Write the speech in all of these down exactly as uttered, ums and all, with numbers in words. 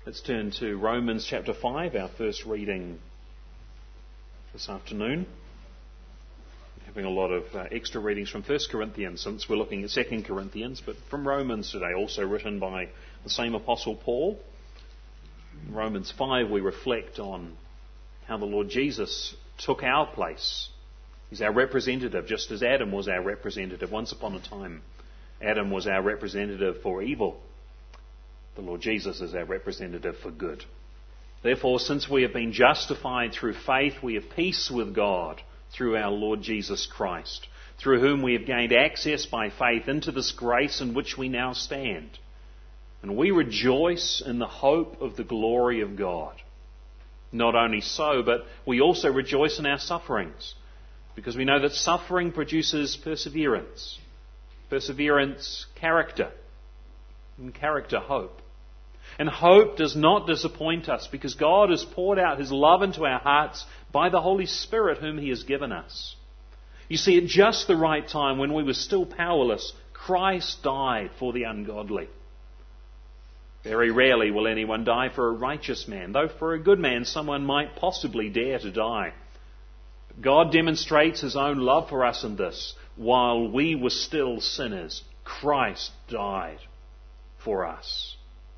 Let's turn to Romans chapter five, our first reading this afternoon. We're having a lot of uh, extra readings from First Corinthians since we're looking at Second Corinthians, but from Romans today, also written by the same Apostle Paul. In Romans five, we reflect on how the Lord Jesus took our place. He's our representative, just as Adam was our representative. Once upon a time, Adam was our representative for evil. The Lord Jesus is our representative for good. Therefore, since we have been justified through faith, we have peace with God through our Lord Jesus Christ, through whom we have gained access by faith into this grace in which we now stand. And we rejoice in the hope of the glory of God. Not only so, but we also rejoice in our sufferings, because we know that suffering produces perseverance. Perseverance, character. And character, hope. And hope does not disappoint us, because God has poured out His love into our hearts by the Holy Spirit whom He has given us. You see, at just the right time, when we were still powerless, Christ died for the ungodly. Very rarely will anyone die for a righteous man, though for a good man someone might possibly dare to die. But God demonstrates His own love for us in this. While we were still sinners, Christ died for us.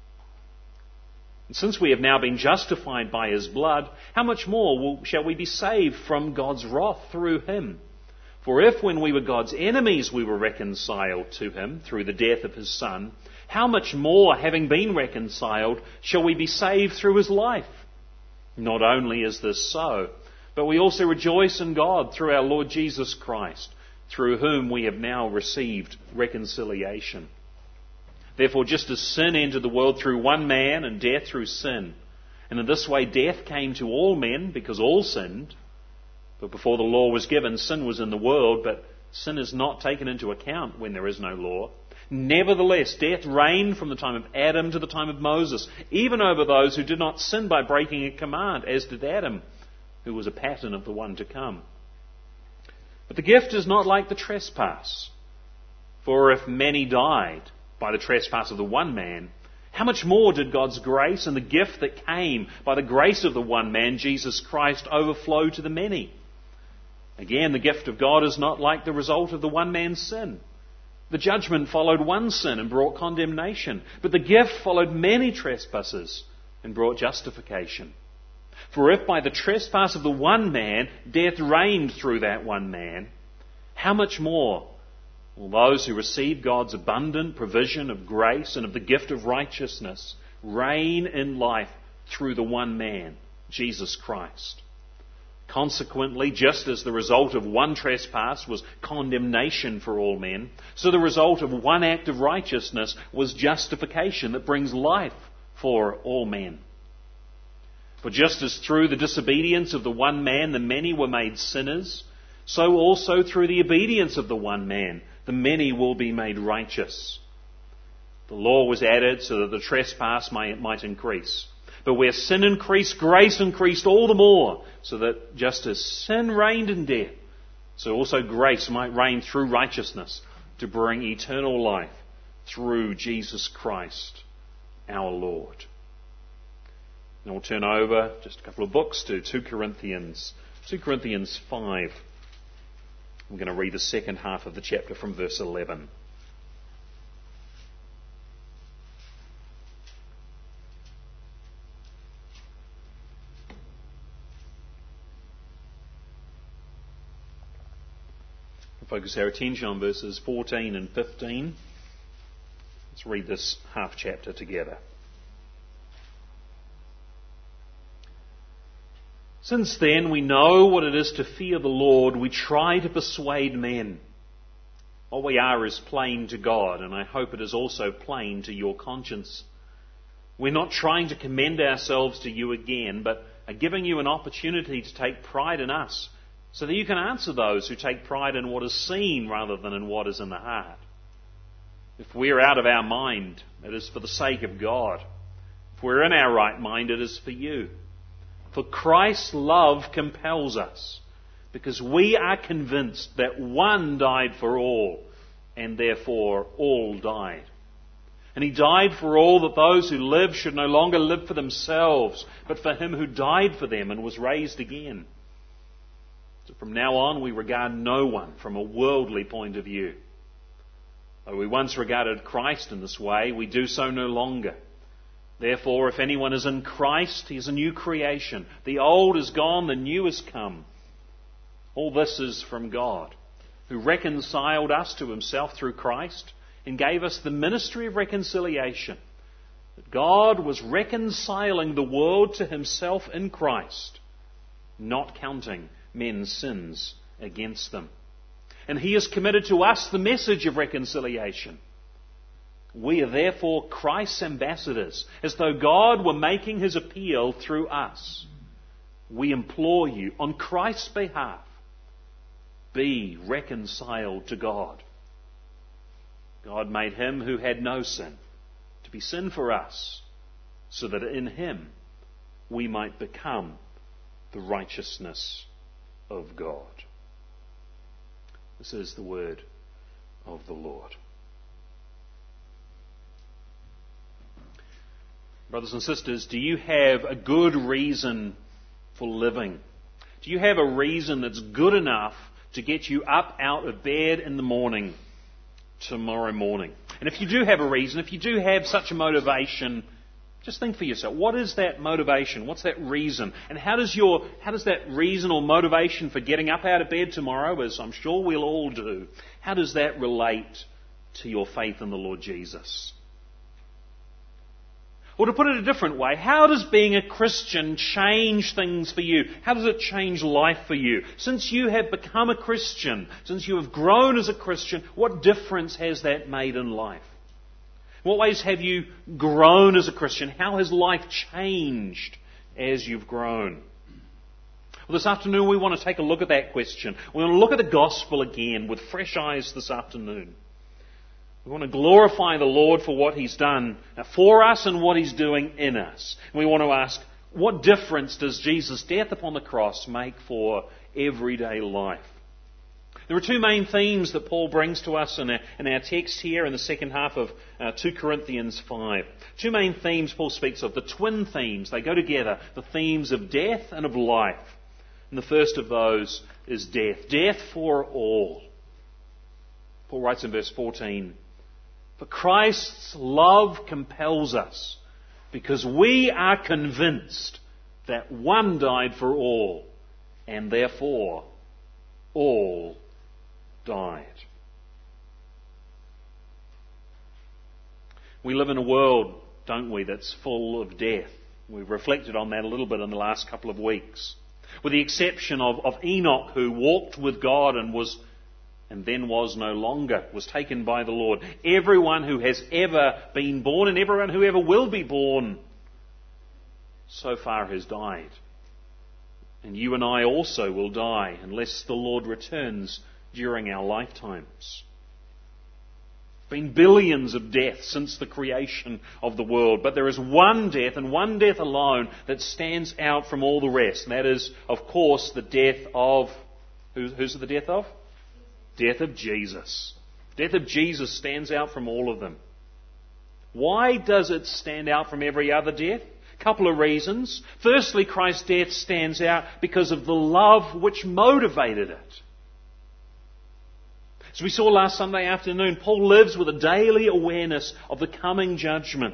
And since we have now been justified by His blood, how much more will, shall we be saved from God's wrath through Him? For if when we were God's enemies we were reconciled to Him through the death of His Son, how much more, having been reconciled, shall we be saved through His life? Not only is this so, but we also rejoice in God through our Lord Jesus Christ, through whom we have now received reconciliation. Therefore, just as sin entered the world through one man and death through sin, and in this way death came to all men because all sinned, but before the law was given, sin was in the world, but sin is not taken into account when there is no law. Nevertheless, death reigned from the time of Adam to the time of Moses, even over those who did not sin by breaking a command, as did Adam, who was a pattern of the one to come. But the gift is not like the trespass. For if many died by the trespass of the one man, how much more did God's grace and the gift that came by the grace of the one man, Jesus Christ, overflow to the many? Again, the gift of God is not like the result of the one man's sin. The judgment followed one sin and brought condemnation, but the gift followed many trespasses and brought justification. For if by the trespass of the one man death reigned through that one man, how much more will those who receive God's abundant provision of grace and of the gift of righteousness reign in life through the one man, Jesus Christ? Consequently, just as the result of one trespass was condemnation for all men, so the result of one act of righteousness was justification that brings life for all men. For just as through the disobedience of the one man the many were made sinners, so also through the obedience of the one man the many will be made righteous. The law was added so that the trespass might, might increase. But where sin increased, grace increased all the more, so that just as sin reigned in death, so also grace might reign through righteousness to bring eternal life through Jesus Christ our Lord. Now we'll turn over just a couple of books to Second Corinthians, Second Corinthians five. I'm going to read the second half of the chapter from verse eleven. We'll focus our attention on verses fourteen and fifteen. Let's read this half chapter together. Since then we know what it is to fear the Lord, we try to persuade men. What we are is plain to God, and I hope it is also plain to your conscience. We're not trying to commend ourselves to you again, but are giving you an opportunity to take pride in us, so that you can answer those who take pride in what is seen rather than in what is in the heart. If we're out of our mind, it is for the sake of God. If we're in our right mind, it is for you. For Christ's love compels us, because we are convinced that one died for all, and therefore all died. And He died for all, that those who live should no longer live for themselves, but for Him who died for them and was raised again. So from now on we regard no one from a worldly point of view. Though we once regarded Christ in this way, we do so no longer. Therefore, if anyone is in Christ, he is a new creation. The old is gone, the new has come. All this is from God, who reconciled us to Himself through Christ and gave us the ministry of reconciliation. That God was reconciling the world to Himself in Christ, not counting men's sins against them. And He has committed to us the message of reconciliation. We are therefore Christ's ambassadors, as though God were making His appeal through us. We implore you, on Christ's behalf, be reconciled to God. God made Him who had no sin to be sin for us, so that in Him we might become the righteousness of God. This is the word of the Lord. Brothers and sisters, do you have a good reason for living? Do you have a reason that's good enough to get you up out of bed in the morning tomorrow morning? And if you do have a reason, if you do have such a motivation, just think for yourself, what is that motivation? What's that reason? And how does your how does that reason or motivation for getting up out of bed tomorrow, as I'm sure we'll all do, how does that relate to your faith in the Lord Jesus? Or to put it a different way, how does being a Christian change things for you? How does it change life for you? Since you have become a Christian, since you have grown as a Christian, what difference has that made in life? In what ways have you grown as a Christian? How has life changed as you've grown? Well, this afternoon we want to take a look at that question. We want to look at the gospel again with fresh eyes this afternoon. We want to glorify the Lord for what He's done for us and what He's doing in us. We want to ask, what difference does Jesus' death upon the cross make for everyday life? There are two main themes that Paul brings to us in our, in our text here in the second half of uh, two Corinthians five. Two main themes Paul speaks of, the twin themes. They go together, the themes of death and of life. And the first of those is death. Death for all. Paul writes in verse fourteen, "For Christ's love compels us, because we are convinced that one died for all, and therefore all died." We live in a world, don't we, that's full of death. We've reflected on that a little bit in the last couple of weeks. With the exception of, of Enoch, who walked with God and was and then was no longer, was taken by the Lord. Everyone who has ever been born and everyone who ever will be born so far has died. And you and I also will die unless the Lord returns during our lifetimes. Been billions of deaths since the creation of the world, but there is one death and one death alone that stands out from all the rest, and that is, of course, the death of... Who's, who's the death of? Death of Jesus. Death of Jesus stands out from all of them. Why does it stand out from every other death? A couple of reasons. Firstly, Christ's death stands out because of the love which motivated it. As we saw last Sunday afternoon, Paul lives with a daily awareness of the coming judgment.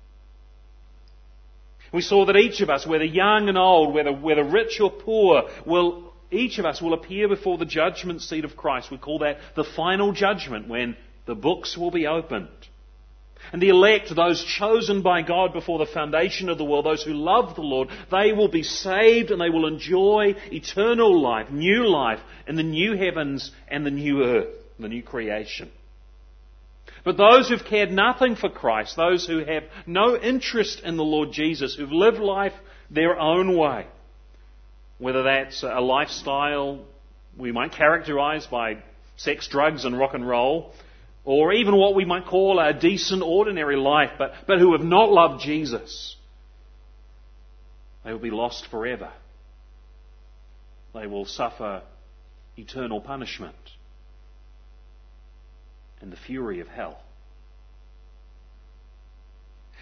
We saw that each of us, whether young and old, whether, whether rich or poor, will each of us will appear before the judgment seat of Christ. We call that the final judgment, when the books will be opened. And the elect, those chosen by God before the foundation of the world, those who love the Lord, they will be saved and they will enjoy eternal life, new life, in the new heavens and the new earth, the new creation. But those who've cared nothing for Christ, those who have no interest in the Lord Jesus, who've lived life their own way, whether that's a lifestyle we might characterize by sex, drugs and rock and roll, or even what we might call a decent, ordinary life, but, but who have not loved Jesus, they will be lost forever. They will suffer eternal punishment and the fury of hell.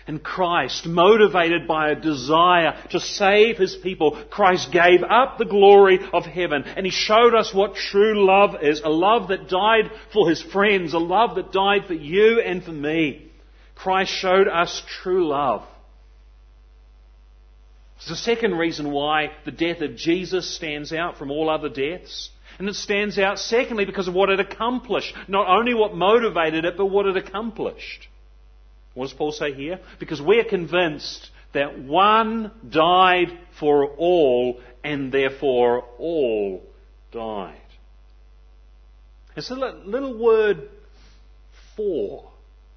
And Christ, motivated by a desire to save His people, Christ gave up the glory of heaven and He showed us what true love is. A love that died for His friends, a love that died for you and for me. Christ showed us true love. It's the second reason why the death of Jesus stands out from all other deaths. And it stands out secondly because of what it accomplished. Not only what motivated it, but what it accomplished. What does Paul say here? Because we're convinced that one died for all, and therefore all died. It's a little word for.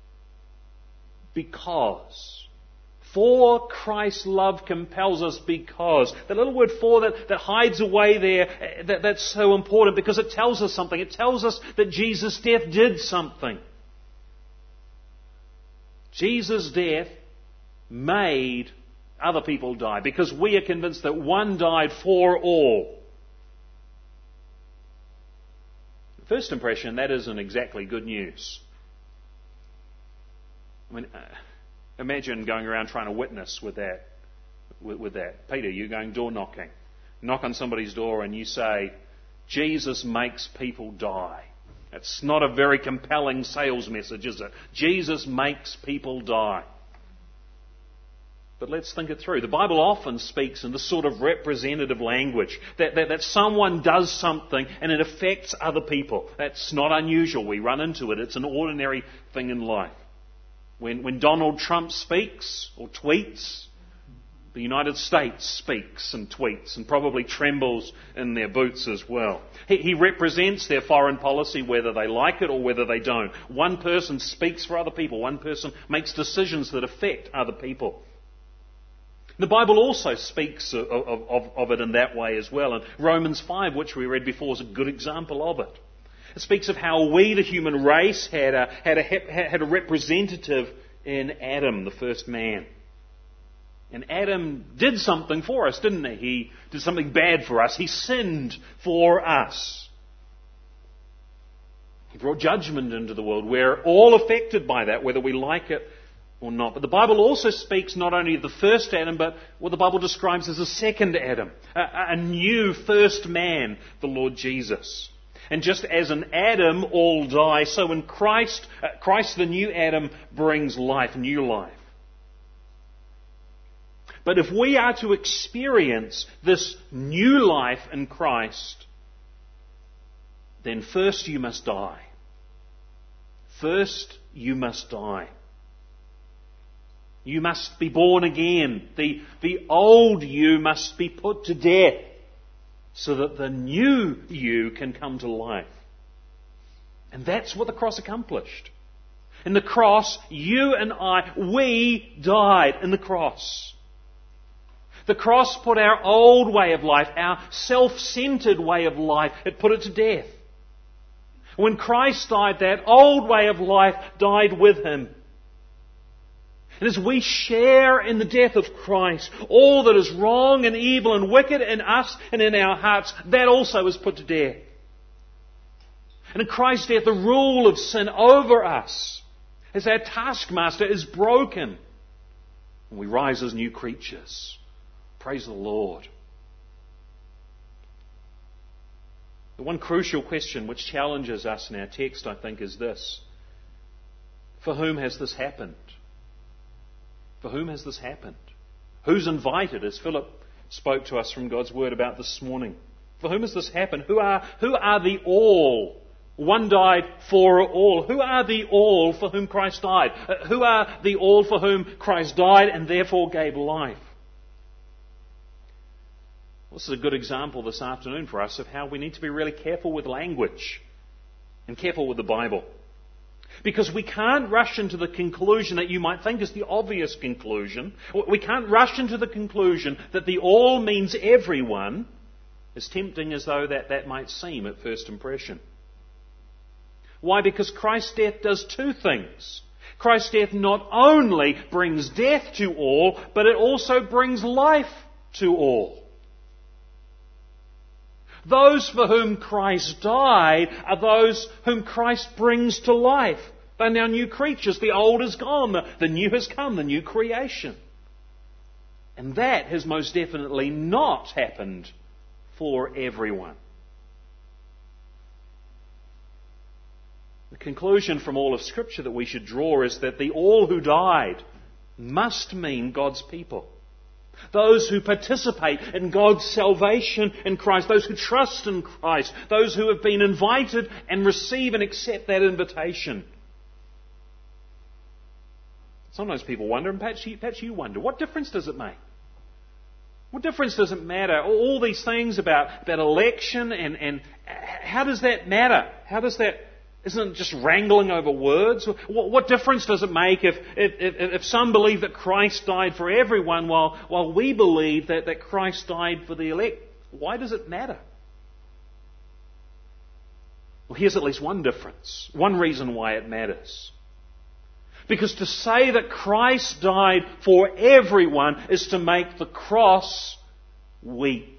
Because. For Christ's love compels us because. The little word for that, that hides away there, that, that's so important because it tells us something. It tells us that Jesus' death did something. Jesus' death made other people die because we are convinced that one died for all. First impression, that isn't exactly good news. I mean, uh, imagine going around trying to witness with that. With, with that, Peter, you're going door knocking. Knock on somebody's door and you say, Jesus makes people die. It's not a very compelling sales message, is it? Jesus makes people die. But let's think it through. The Bible often speaks in this sort of representative language, that, that, that someone does something and it affects other people. That's not unusual. We run into it. It's an ordinary thing in life. When, when Donald Trump speaks or tweets, the United States speaks and tweets and probably trembles in their boots as well. He, he represents their foreign policy whether they like it or whether they don't. One person speaks for other people. One person makes decisions that affect other people. The Bible also speaks of, of, of it in that way as well. And Romans five, which we read before, is a good example of it. It speaks of how we, the human race, had a, had a, had a representative in Adam, the first man. And Adam did something for us, didn't he? He did something bad for us. He sinned for us. He brought judgment into the world. We're all affected by that, whether we like it or not. But the Bible also speaks not only of the first Adam, but what the Bible describes as a second Adam. A, a new first man, the Lord Jesus. And just as in Adam all die, so in Christ, uh, Christ the new Adam brings life, new life. But if we are to experience this new life in Christ, then first you must die. First you must die. You must be born again. The, the old you must be put to death so that the new you can come to life. And that's what the cross accomplished. In the cross, you and I, we died in the cross. The cross put our old way of life, our self-centered way of life, it put it to death. When Christ died, that old way of life died with Him. And as we share in the death of Christ, all that is wrong and evil and wicked in us and in our hearts, that also is put to death. And in Christ's death, the rule of sin over us, as our taskmaster, is broken. And we rise as new creatures. Praise the Lord. The one crucial question which challenges us in our text, I think, is this. For whom has this happened? For whom has this happened? Who's invited, as Philip spoke to us from God's Word about this morning? For whom has this happened? Who are, who are the all? One died for all. Who are the all for whom Christ died? Uh, who are the all for whom Christ died and therefore gave life? This is a good example this afternoon for us of how we need to be really careful with language and careful with the Bible. Because we can't rush into the conclusion that you might think is the obvious conclusion. We can't rush into the conclusion that the all means everyone, as tempting as though that, that might seem at first impression. Why? Because Christ's death does two things. Christ's death not only brings death to all, but it also brings life to all. Those for whom Christ died are those whom Christ brings to life. They're now new creatures. The old is gone. The, the new has come, the new creation. And that has most definitely not happened for everyone. The conclusion from all of Scripture that we should draw is that the all who died must mean God's people. Those who participate in God's salvation in Christ. Those who trust in Christ. Those who have been invited and receive and accept that invitation. Sometimes people wonder, and perhaps you, perhaps you wonder, what difference does it make? What difference does it matter? All these things about, about election and, and how does that matter? How does that... Isn't it just wrangling over words? What, what difference does it make if, if, if, if some believe that Christ died for everyone while, while we believe that, that Christ died for the elect? Why does it matter? Well, here's at least one difference. One reason why it matters. Because to say that Christ died for everyone is to make the cross weak.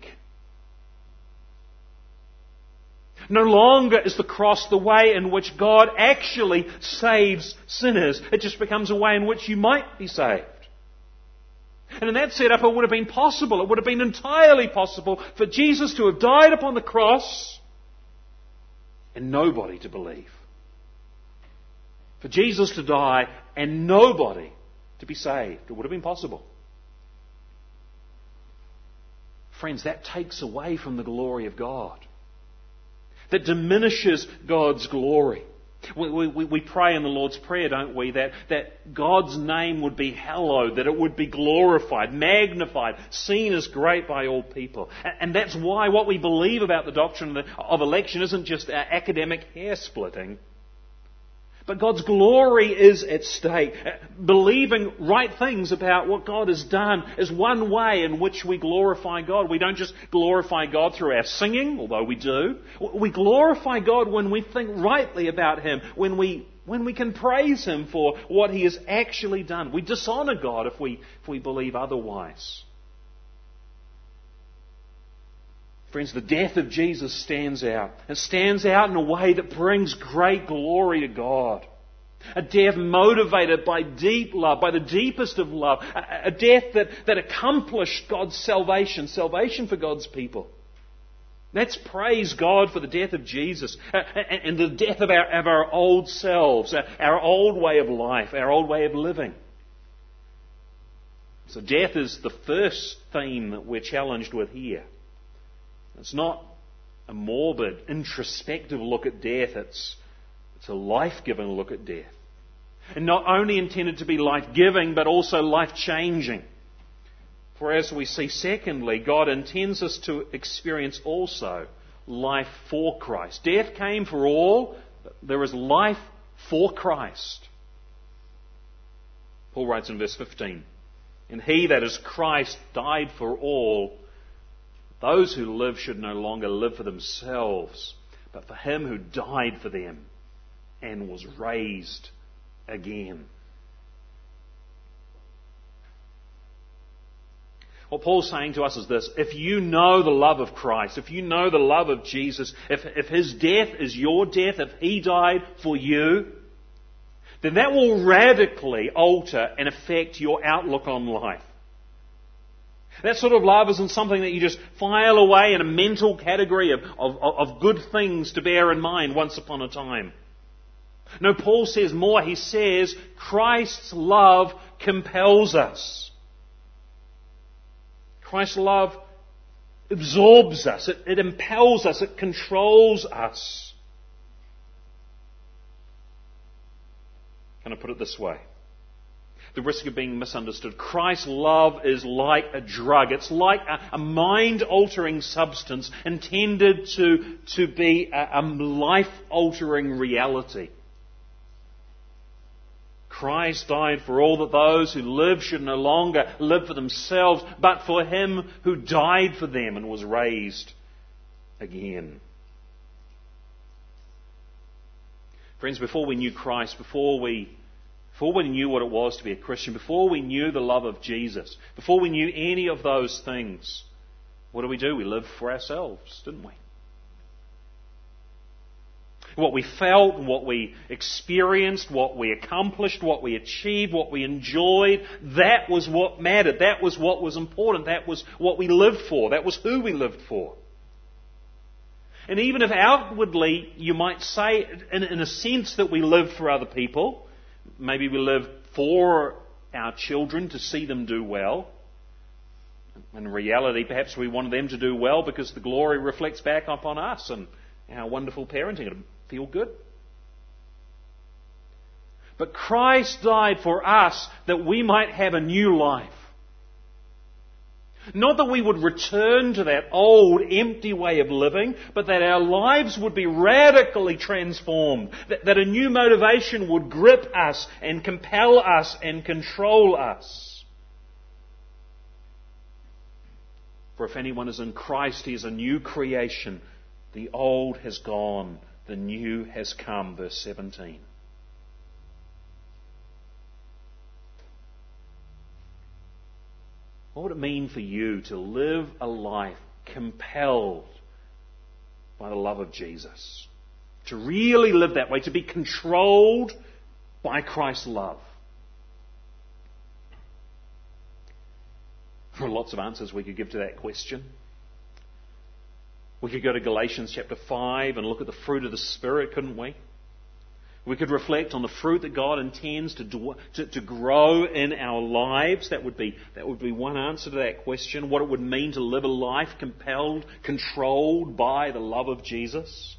No longer is the cross the way in which God actually saves sinners. It just becomes a way in which you might be saved. And in that setup, it would have been possible, it would have been entirely possible for Jesus to have died upon the cross and nobody to believe. For Jesus to die and nobody to be saved. It would have been possible. Friends, that takes away from the glory of God. That diminishes God's glory. We, we, we pray in the Lord's Prayer, don't we, that, that God's name would be hallowed, that it would be glorified, magnified, seen as great by all people. And that's why what we believe about the doctrine of election isn't just academic hair-splitting. But God's glory is at stake. Believing right things about what God has done is one way in which we glorify God. We don't just glorify God through our singing, although we do. We glorify God when we think rightly about Him, when we when we can praise Him for what He has actually done. We dishonour God if we if we believe otherwise. Friends, the death of Jesus stands out. It stands out in a way that brings great glory to God. A death motivated by deep love, by the deepest of love. A, a death that, that accomplished God's salvation, salvation for God's people. Let's praise God for the death of Jesus uh, and, and the death of our, of our old selves, our, our old way of life, our old way of living. So death is the first theme that we're challenged with here. It's not a morbid, introspective look at death. It's, it's a life-giving look at death. And not only intended to be life-giving, but also life-changing. For as we see, secondly, God intends us to experience also life for Christ. Death came for all. There is life for Christ. Paul writes in verse fifteen, "And He, that is Christ, died for all. Those who live should no longer live for themselves, but for Him who died for them and was raised again." What Paul's saying to us is this: if you know the love of Christ, if you know the love of Jesus, if, if His death is your death, if He died for you, then that will radically alter and affect your outlook on life. That sort of love isn't something that you just file away in a mental category of, of, of good things to bear in mind once upon a time. No, Paul says more. He says Christ's love compels us. Christ's love absorbs us. It, it impels us. It controls us. Can I put it this way? The risk of being misunderstood. Christ's love is like a drug. It's like a, a mind-altering substance intended to, to be a, a life-altering reality. Christ died for all, that those who live should no longer live for themselves, but for Him who died for them and was raised again. Friends, before we knew Christ, before we Before we knew what it was to be a Christian, before we knew the love of Jesus, before we knew any of those things, what do we do? We lived for ourselves, didn't we? What we felt, what we experienced, what we accomplished, what we achieved, what we enjoyed, that was what mattered. That was what was important. That was what we lived for. That was who we lived for. And even if outwardly you might say, in, in a sense, that we live for other people, maybe we live for our children to see them do well. In reality, perhaps we wanted them to do well because the glory reflects back upon us and our wonderful parenting. It'll feel good. But Christ died for us that we might have a new life. Not that we would return to that old, empty way of living, but that our lives would be radically transformed. That, that a new motivation would grip us and compel us and control us. For if anyone is in Christ, he is a new creation. The old has gone, the new has come. Verse seventeen. What would it mean for you to live a life compelled by the love of Jesus? To really live that way, to be controlled by Christ's love? There are lots of answers we could give to that question. We could go to Galatians chapter five and look at the fruit of the Spirit, couldn't we? We could reflect on the fruit that God intends to, do, to, to grow in our lives. That would be, that would be one answer to that question. What it would mean to live a life compelled, controlled by the love of Jesus.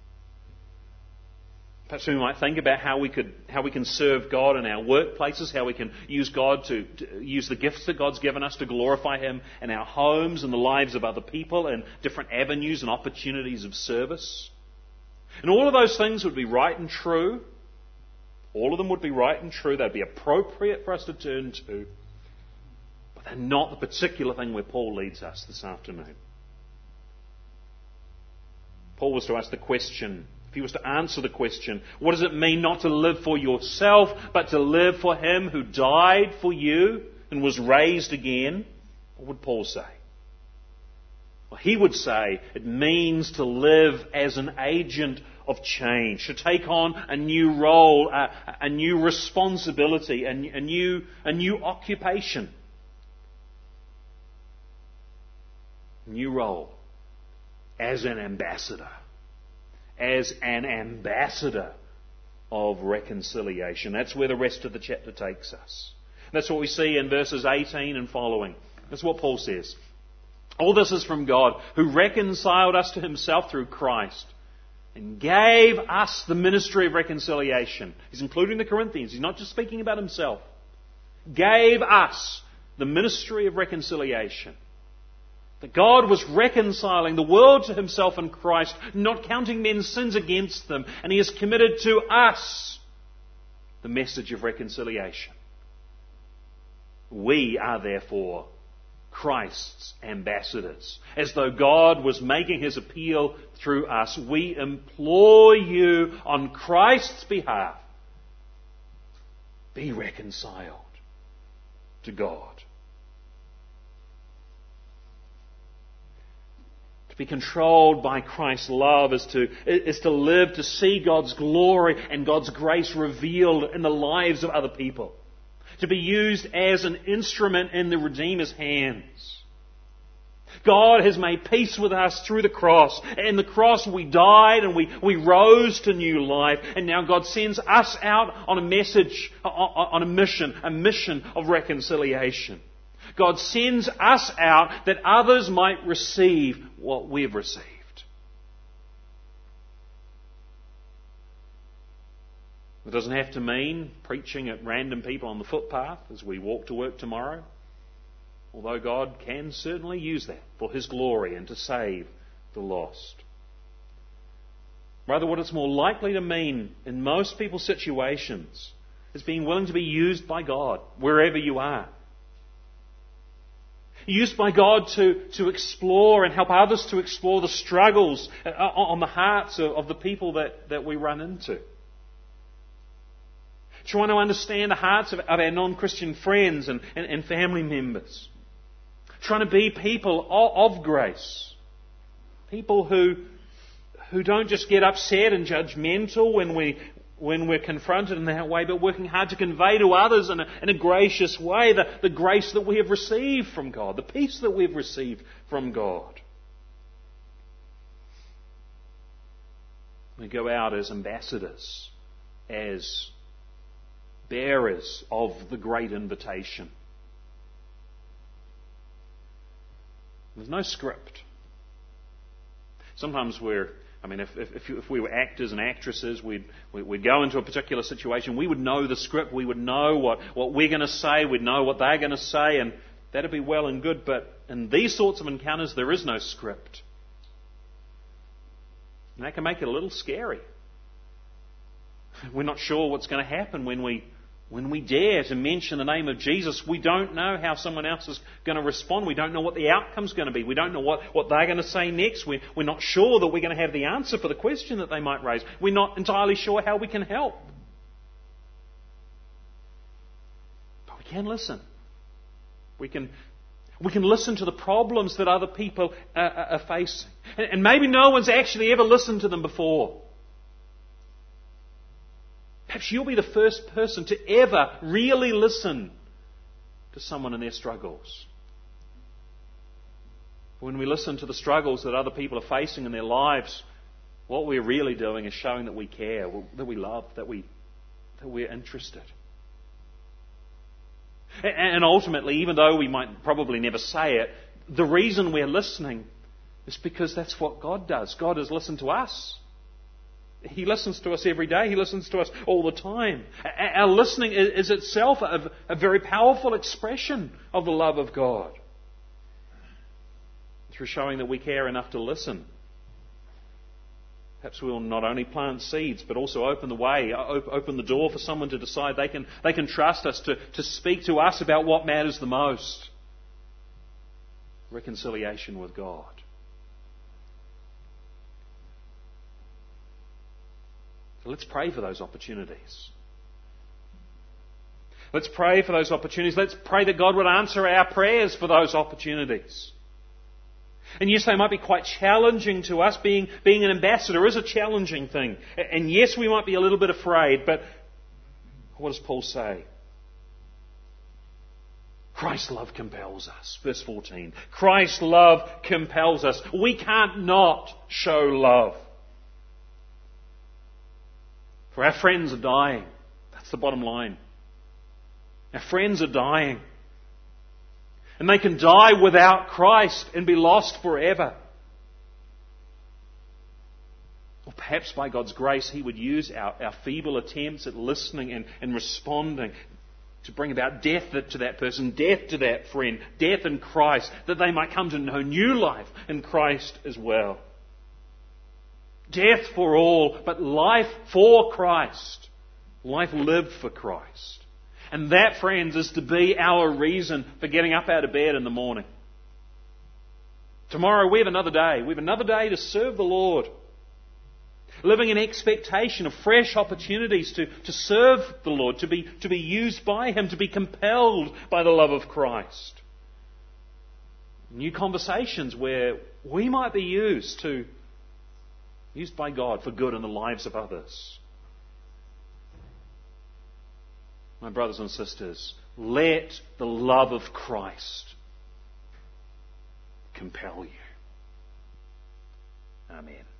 Perhaps we might think about how we could, how we can serve God in our workplaces, how we can use God to, to use the gifts that God's given us to glorify Him in our homes and the lives of other people and different avenues and opportunities of service. And all of those things would be right and true. All of them would be right and true. They'd be appropriate for us to turn to. But they're not the particular thing where Paul leads us this afternoon. Paul was to ask the question, if he was to answer the question, what does it mean not to live for yourself, but to live for Him who died for you and was raised again? What would Paul say? Well, he would say it means to live as an agent of change, to take on a new role, a, a new responsibility, a, a, new, a new occupation. New role as an ambassador. As an ambassador of reconciliation. That's where the rest of the chapter takes us. That's what we see in verses eighteen and following. That's what Paul says. All this is from God, who reconciled us to Himself through Christ and gave us the ministry of reconciliation. He's including the Corinthians. He's not just speaking about himself. Gave us the ministry of reconciliation. That God was reconciling the world to Himself in Christ, not counting men's sins against them, and He has committed to us the message of reconciliation. We are therefore Christ's ambassadors. As though God was making His appeal through us, we implore you on Christ's behalf, be reconciled to God. To be controlled by Christ's love is to, is to live to see God's glory and God's grace revealed in the lives of other people. To be used as an instrument in the Redeemer's hands. God has made peace with us through the cross. In the cross we died and we, we rose to new life. And now God sends us out on a message, on a mission, a mission of reconciliation. God sends us out that others might receive what we've received. It doesn't have to mean preaching at random people on the footpath as we walk to work tomorrow. Although God can certainly use that for His glory and to save the lost. Rather, what it's more likely to mean in most people's situations is being willing to be used by God wherever you are. Used by God to, to explore and help others to explore the struggles on the hearts of, of the people that, that we run into. Trying to understand the hearts of, of our non-Christian friends and, and, and family members. Trying to be people of, of grace. People who, who don't just get upset and judgmental when we when we're confronted in that way, but working hard to convey to others in a, in a gracious way the, the grace that we have received from God, the peace that we've received from God. We go out as ambassadors, as bearers of the great invitation. There's no script. Sometimes we're, I mean, if, if, if we were actors and actresses, we'd, we'd go into a particular situation, we would know the script, we would know what, what we're going to say, we'd know what they're going to say, and that'd be well and good, but in these sorts of encounters, there is no script. And that can make it a little scary. We're not sure what's going to happen when we when we dare to mention the name of Jesus. We don't know how someone else is going to respond. We don't know what the outcome's going to be. We don't know what, what they're going to say next. We're, we're not sure that we're going to have the answer for the question that they might raise. We're not entirely sure how we can help. But we can listen. We can We can listen to the problems that other people are, are facing. And, and maybe no one's actually ever listened to them before. Perhaps you'll be the first person to ever really listen to someone in their struggles. When we listen to the struggles that other people are facing in their lives, what we're really doing is showing that we care, that we love, that, we, that we're interested. And ultimately, even though we might probably never say it, the reason we're listening is because that's what God does. God has listened to us. He listens to us every day. He listens to us all the time. Our listening is itself a, a very powerful expression of the love of God. Through showing that we care enough to listen. Perhaps we'll not only plant seeds, but also open the way, open the door for someone to decide they can, they can trust us to, to speak to us about what matters the most. Reconciliation with God. So let's pray for those opportunities. Let's pray for those opportunities. Let's pray that God would answer our prayers for those opportunities. And yes, they might be quite challenging to us. Being, being an ambassador is a challenging thing. And yes, we might be a little bit afraid, but what does Paul say? Christ's love compels us. Verse fourteen. Christ's love compels us. We can't not show love. For our friends are dying. That's the bottom line. Our friends are dying. And they can die without Christ and be lost forever. Or perhaps by God's grace He would use our, our feeble attempts at listening and, and responding to bring about death to that person, death to that friend, death in Christ, that they might come to know new life in Christ as well. Death for all, but life for Christ. Life lived for Christ. And that, friends, is to be our reason for getting up out of bed in the morning. Tomorrow we have another day. We have another day to serve the Lord. Living in expectation of fresh opportunities to, to serve the Lord, to be, to be used by Him, to be compelled by the love of Christ. New conversations where we might be used to used by God for good in the lives of others. My brothers and sisters, let the love of Christ compel you. Amen.